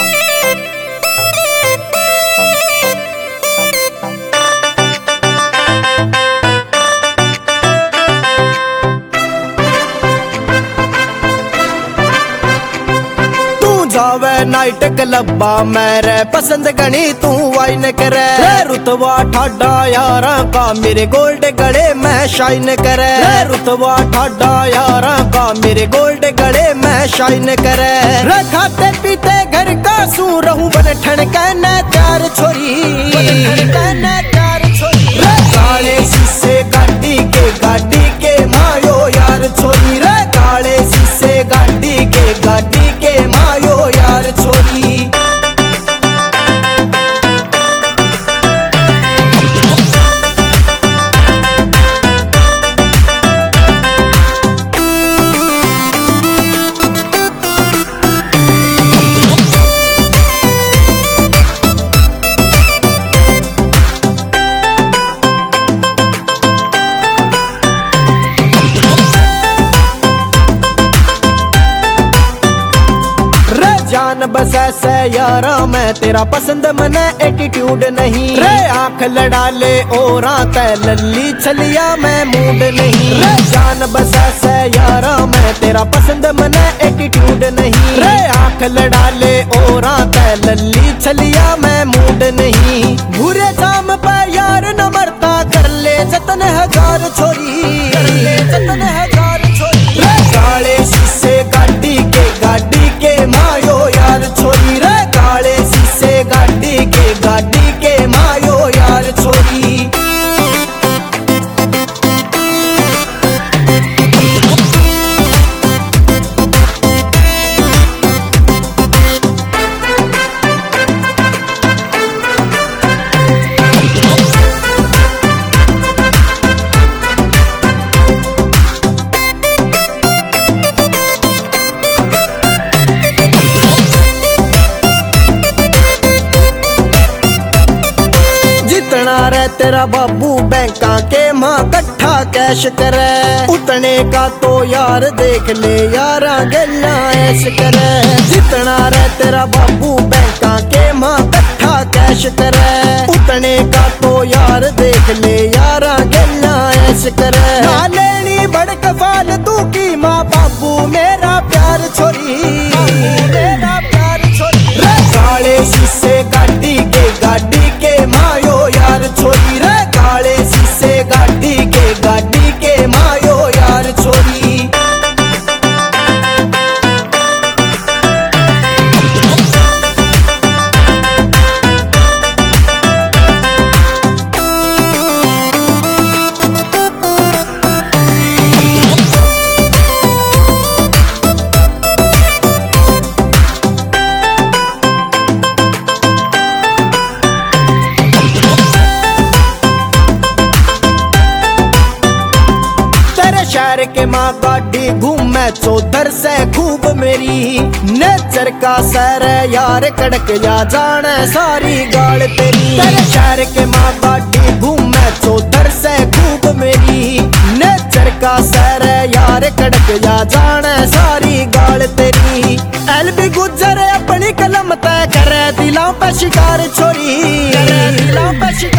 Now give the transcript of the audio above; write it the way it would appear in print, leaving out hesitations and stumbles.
जावे नाइट क्लब्बा मेरे पसंद गणी तू वाइन करे रुतबा ठाडा यारा का मेरे गोल्ड गले में शाइन करे रुतबा ठाडा यारा का मेरे गोल्ड गले में शाइन करे खाते पीते घर का सू रहूं बन ठन कहना चार छोरी काले शीशे गाड़ी के मायो यार छोरी रे काले शीशे गाड़ी के मायो यार छोरी जान बस ऐसे यारा मैं तेरा पसंद मने एटीट्यूड नहीं रे आंख लड़ा ले और आते लल्ली छलिया मैं मूड नहीं रे जान बस ऐसे यारा मैं तेरा पसंद मने एटीट्यूड नहीं रे आंख लड़ा ले और आते लल्ली छलिया मैं मूड नहीं बुरे काम पे यार न मरता कर ले जतन हजार छोरी काले शीशे गाड़ी के मायो यार छोरी रे काले शीशे गाड़ी के मायो यार छोरी रे तेरा बाबू बैंका के माँ कट्ठा कैश करे उतने का तो यार देख ले यारा गल्ला ऐश करे जितना रे तेरा बाबू बैंका के माँ कट्ठा कैश करे उतने का तो यार देख ले यारा गल्ला ऐश करे ना लेनी बड़क फालतू की माँ बाबू मेरा प्यार छोरी काले शीशे गाड़ी के मायो यार छोरी रे काले शीशे गाड़ी के मायो यार छोरी शहर के माँ गाड़ी घूमे चौधर से खूब मेरी नेचर का सर यार कड़क जा जाने सारी गाल तेरी तेरे शहर के माँ गाड़ी घूमे चौधर से खूब मेरी नेचर का सर यार कड़क जा जाने सारी गाल तेरी एलबी गुजर अपनी कलम तय करे दिलों पे शिकार छोरी